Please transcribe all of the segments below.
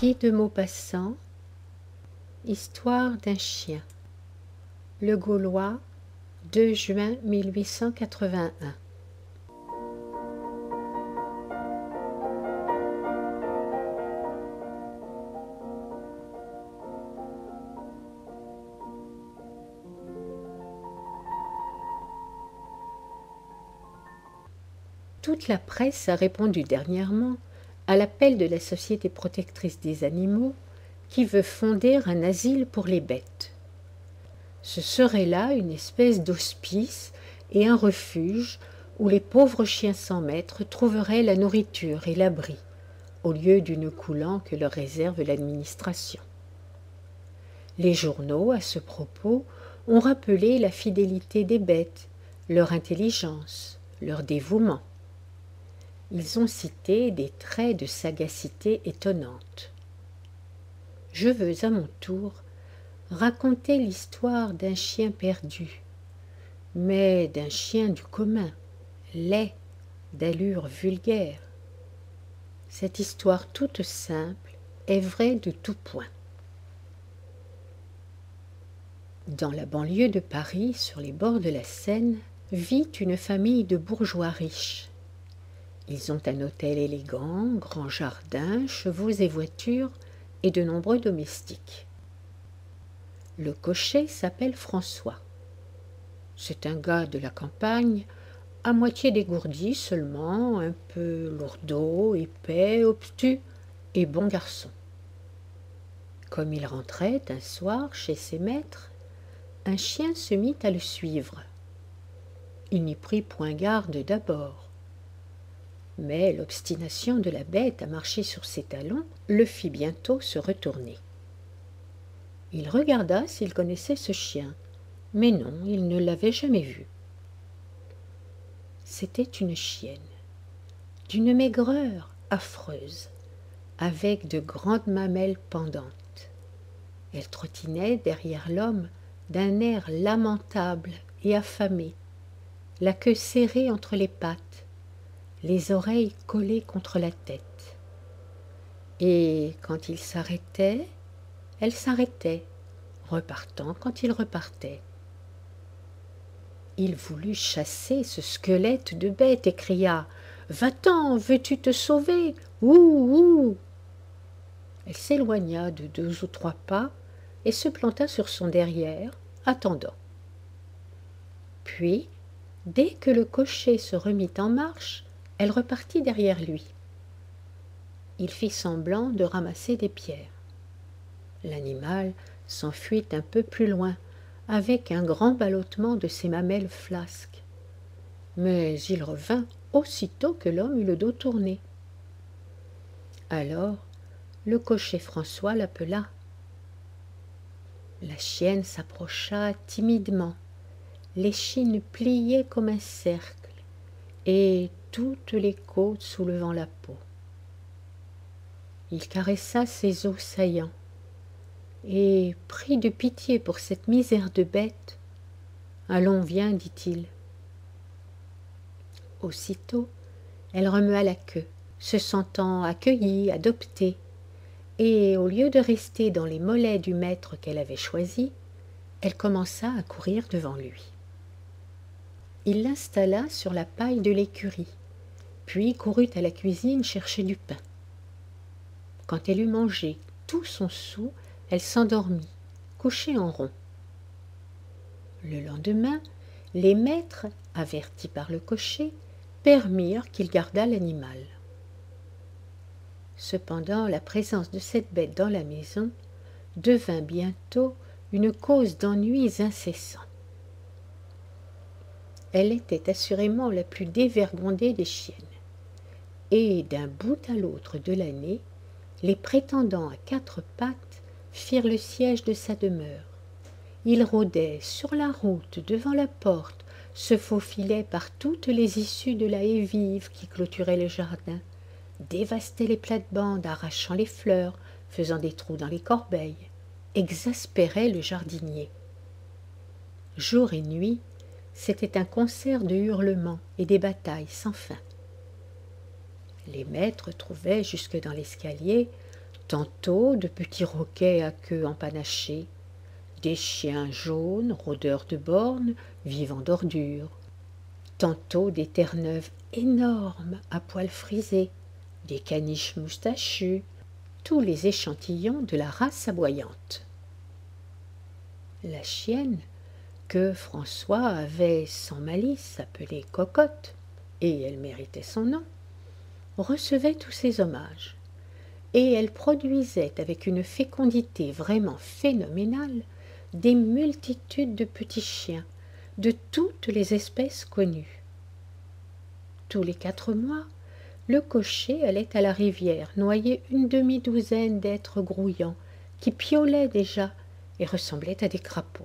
Henri de Maupassant, Histoire d'un chien. Le Gaulois, 2 juin 1881. Toute la presse a répondu dernièrement à l'appel de la Société protectrice des animaux qui veut fonder un asile pour les bêtes. Ce serait là une espèce d'hospice et un refuge où les pauvres chiens sans maître trouveraient la nourriture et l'abri, au lieu du nœud coulant que leur réserve l'administration. Les journaux, à ce propos, ont rappelé la fidélité des bêtes, leur intelligence, leur dévouement. Ils ont cité des traits de sagacité étonnantes. Je veux à mon tour raconter l'histoire d'un chien perdu, mais d'un chien du commun, laid, d'allure vulgaire. Cette histoire toute simple est vraie de tout point. Dans la banlieue de Paris, sur les bords de la Seine, vit une famille de bourgeois riches. Ils ont un hôtel élégant, grand jardin, chevaux et voitures, et de nombreux domestiques. Le cocher s'appelle François. C'est un gars de la campagne, à moitié dégourdi seulement, un peu lourdeau, épais, obtus et bon garçon. Comme il rentrait un soir chez ses maîtres, un chien se mit à le suivre. Il n'y prit point garde d'abord. Mais l'obstination de la bête à marcher sur ses talons le fit bientôt se retourner. Il regarda s'il connaissait ce chien, mais non, il ne l'avait jamais vu. C'était une chienne, d'une maigreur affreuse, avec de grandes mamelles pendantes. Elle trottinait derrière l'homme d'un air lamentable et affamé, la queue serrée entre les pattes, les oreilles collées contre la tête. Et quand il s'arrêtait, elle s'arrêtait, repartant quand il repartait. Il voulut chasser ce squelette de bête et cria « Va-t'en, veux-tu te sauver? Ouh, ouh !» Elle s'éloigna de 2 ou 3 pas et se planta sur son derrière, attendant. Puis, dès que le cocher se remit en marche, elle repartit derrière lui. Il fit semblant de ramasser des pierres. L'animal s'enfuit un peu plus loin, avec un grand ballottement de ses mamelles flasques. Mais il revint aussitôt que l'homme eut le dos tourné. Alors, le cocher François l'appela. La chienne s'approcha timidement, l'échine pliée comme un cercle, et toutes les côtes soulevant la peau. Il caressa ses os saillants, et, pris de pitié pour cette misère de bête, « Allons, viens, dit-il. » Aussitôt, elle remua la queue, se sentant accueillie, adoptée, et au lieu de rester dans les mollets du maître qu'elle avait choisi, elle commença à courir devant lui. Il l'installa sur la paille de l'écurie, puis courut à la cuisine chercher du pain. Quand elle eut mangé tout son sou, elle s'endormit, couchée en rond. Le lendemain, les maîtres, avertis par le cocher, permirent qu'il gardât l'animal. Cependant, la présence de cette bête dans la maison devint bientôt une cause d'ennuis incessants. Elle était assurément la plus dévergondée des chiennes, et d'un bout à l'autre de l'année, les prétendants à 4 pattes firent le siège de sa demeure. Ils rôdaient sur la route, devant la porte, se faufilaient par toutes les issues de la haie vive qui clôturait le jardin, dévastaient les plates-bandes, arrachant les fleurs, faisant des trous dans les corbeilles, exaspéraient le jardinier. Jour et nuit, c'était un concert de hurlements et des batailles sans fin. Les maîtres trouvaient jusque dans l'escalier tantôt de petits roquets à queue empanachée, des chiens jaunes, rôdeurs de bornes, vivant d'ordures, tantôt des terre-neuves énormes à poils frisés, des caniches moustachus, tous les échantillons de la race aboyante. La chienne, que François avait sans malice appelée Cocotte, et elle méritait son nom, recevait tous ces hommages, et elle produisait avec une fécondité vraiment phénoménale des multitudes de petits chiens, de toutes les espèces connues. Tous les 4 mois, le cocher allait à la rivière noyer une demi-douzaine d'êtres grouillants qui piaulaient déjà et ressemblaient à des crapauds.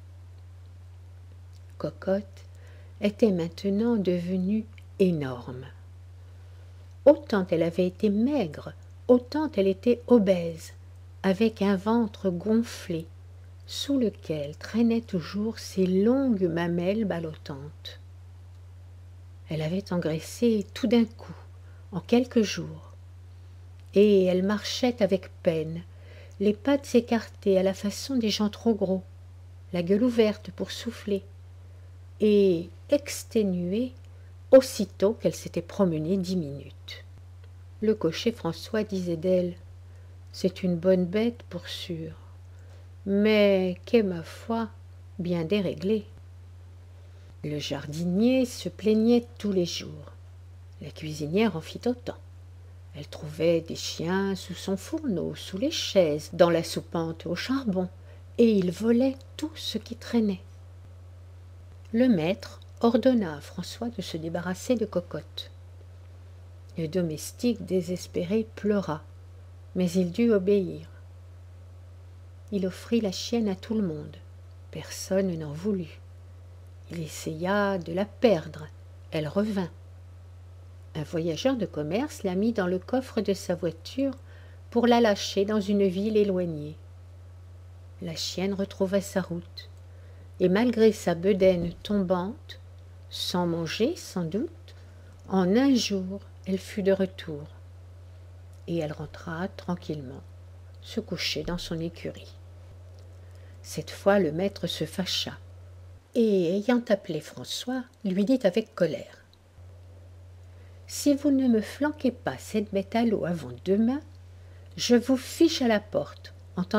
Cocotte était maintenant devenue énorme. Autant elle avait été maigre, autant elle était obèse, avec un ventre gonflé, sous lequel traînaient toujours ses longues mamelles ballottantes. Elle avait engraissé tout d'un coup, en quelques jours, et elle marchait avec peine, les pattes écartées à la façon des gens trop gros, la gueule ouverte pour souffler, et exténuée aussitôt qu'elle s'était promenée 10 minutes. Le cocher François disait d'elle: « C'est une bonne bête pour sûr, mais qu'est, ma foi, bien déréglée. » Le jardinier se plaignait tous les jours. La cuisinière en fit autant. Elle trouvait des chiens sous son fourneau, sous les chaises, dans la soupente au charbon, et ils volaient tout ce qui traînait. Le maître ordonna à François de se débarrasser de Cocotte. Le domestique désespéré pleura, mais il dut obéir. Il offrit la chienne à tout le monde. Personne n'en voulut. Il essaya de la perdre. Elle revint. Un voyageur de commerce la mit dans le coffre de sa voiture pour la lâcher dans une ville éloignée. La chienne retrouva sa route, et malgré sa bedaine tombante, sans manger sans doute, en un jour elle fut de retour, et elle rentra tranquillement se coucher dans son écurie. Cette fois le maître se fâcha, et ayant appelé François, lui dit avec colère: « Si vous ne me flanquez pas cette bête à l'eau avant demain, je vous fiche à la porte, entendez-vous »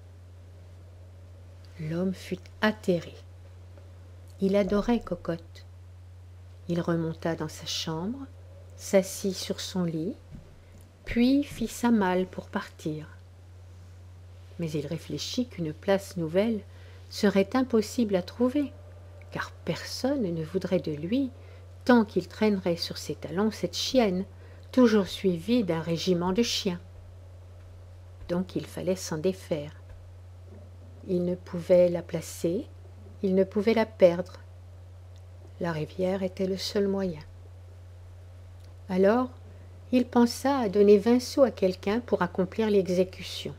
L'homme fut atterré. Il adorait Cocotte. Il remonta dans sa chambre, s'assit sur son lit, puis fit sa malle pour partir. Mais il réfléchit qu'une place nouvelle serait impossible à trouver, car personne ne voudrait de lui tant qu'il traînerait sur ses talons cette chienne, toujours suivie d'un régiment de chiens. Donc il fallait s'en défaire. Il ne pouvait la placer, il ne pouvait la perdre. La rivière était le seul moyen. Alors, il pensa à donner 20 sous à quelqu'un pour accomplir l'exécution.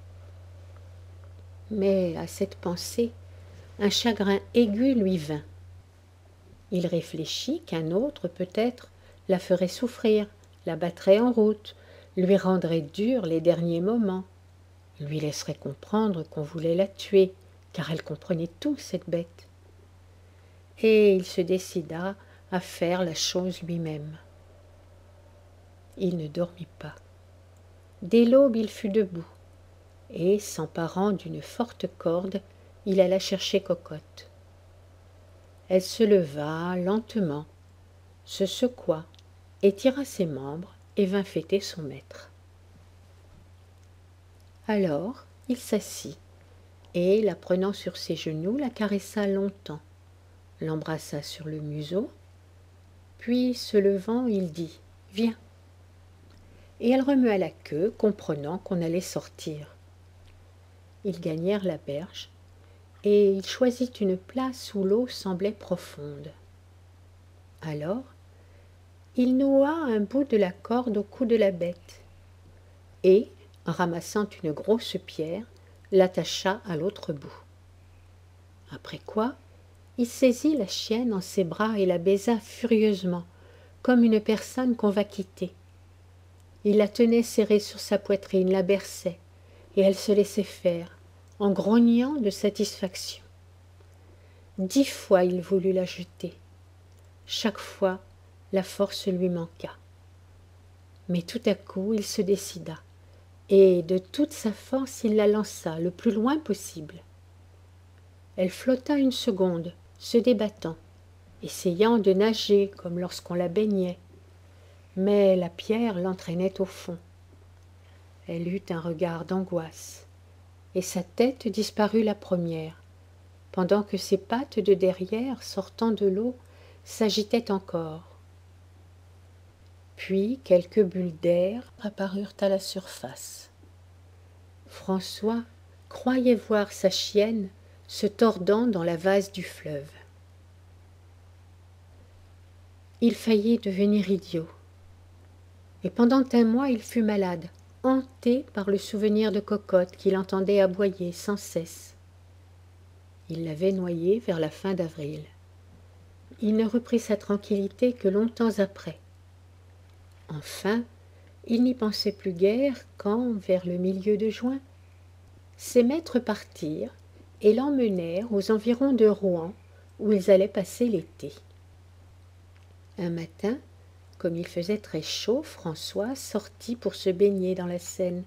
Mais à cette pensée, un chagrin aigu lui vint. Il réfléchit qu'un autre, peut-être, la ferait souffrir, la battrait en route, lui rendrait dur les derniers moments, lui laisserait comprendre qu'on voulait la tuer, car elle comprenait tout, cette bête. Et il se décida à faire la chose lui-même. Il ne dormit pas. Dès l'aube, il fut debout, et, s'emparant d'une forte corde, il alla chercher Cocotte. Elle se leva lentement, se secoua, étira ses membres et vint fêter son maître. Alors il s'assit, et, la prenant sur ses genoux, la caressa longtemps, l'embrassa sur le museau, puis, se levant, il dit « Viens !» Et elle remua la queue, comprenant qu'on allait sortir. Ils gagnèrent la berge, et il choisit une place où l'eau semblait profonde. Alors, il noua un bout de la corde au cou de la bête, et, ramassant une grosse pierre, l'attacha à l'autre bout. Après quoi, il saisit la chienne en ses bras et la baisa furieusement, comme une personne qu'on va quitter. Il la tenait serrée sur sa poitrine, la berçait, et elle se laissait faire, en grognant de satisfaction. 10 fois il voulut la jeter. Chaque fois, la force lui manqua. Mais tout à coup, il se décida, et de toute sa force, il la lança le plus loin possible. Elle flotta une seconde, se débattant, essayant de nager comme lorsqu'on la baignait. Mais la pierre l'entraînait au fond. Elle eut un regard d'angoisse, et sa tête disparut la première, pendant que ses pattes de derrière, sortant de l'eau, s'agitaient encore. Puis quelques bulles d'air apparurent à la surface. François croyait voir sa chienne se tordant dans la vase du fleuve. Il faillit devenir idiot. Et pendant un mois, il fut malade, hanté par le souvenir de Cocotte qu'il entendait aboyer sans cesse. Il l'avait noyée vers la fin d'avril. Il ne reprit sa tranquillité que longtemps après. Enfin, il n'y pensait plus guère quand, vers le milieu de juin, ses maîtres partirent et l'emmenèrent aux environs de Rouen, où ils allaient passer l'été. Un matin, comme il faisait très chaud, François sortit pour se baigner dans la Seine.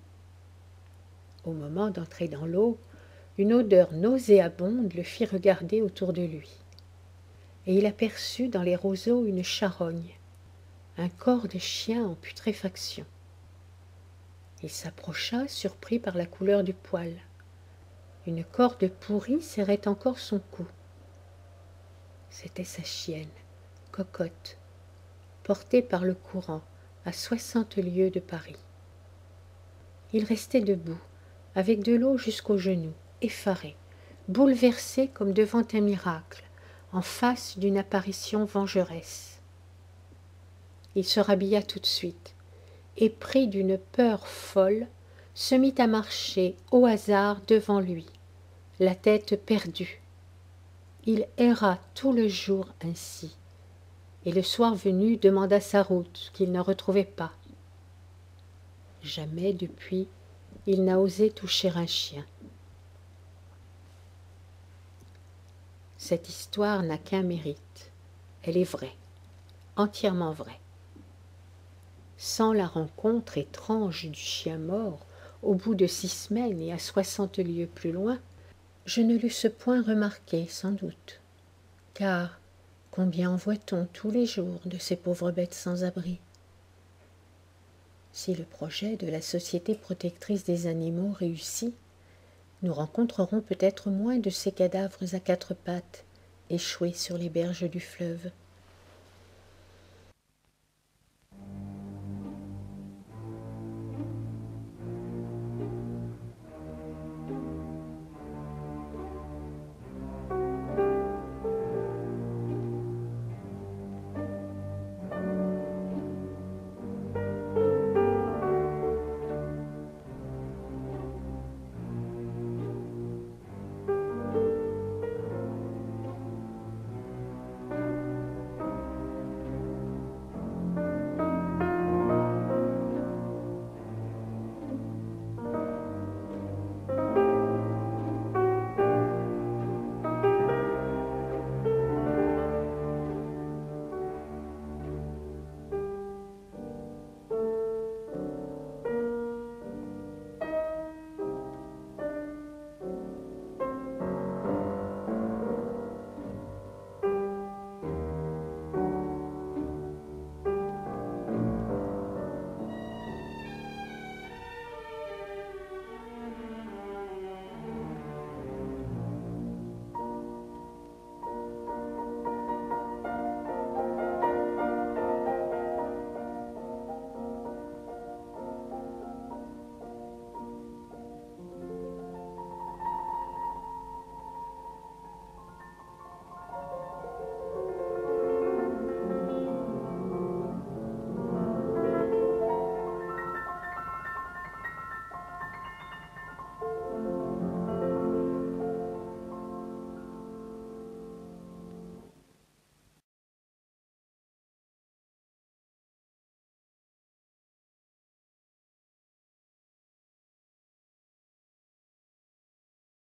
Au moment d'entrer dans l'eau, une odeur nauséabonde le fit regarder autour de lui. Et il aperçut dans les roseaux une charogne, un corps de chien en putréfaction. Il s'approcha, surpris par la couleur du poil. Une corde pourrie serrait encore son cou. C'était sa chienne, Cocotte, portée par le courant à 60 lieues de Paris. Il restait debout, avec de l'eau jusqu'aux genoux, effaré, bouleversé comme devant un miracle, en face d'une apparition vengeresse. Il se rhabilla tout de suite, et pris d'une peur folle, se mit à marcher au hasard devant lui, la tête perdue. Il erra tout le jour ainsi, et le soir venu demanda sa route qu'il ne retrouvait pas. Jamais depuis, il n'a osé toucher un chien. Cette histoire n'a qu'un mérite. Elle est vraie, entièrement vraie. Sans la rencontre étrange du chien mort, au bout de 6 semaines et à 60 lieues plus loin, je ne l'eusse point remarqué, sans doute. Car combien en voit-on tous les jours de ces pauvres bêtes sans abri? Si le projet de la Société protectrice des animaux réussit, nous rencontrerons peut-être moins de ces cadavres à 4 pattes, échoués sur les berges du fleuve.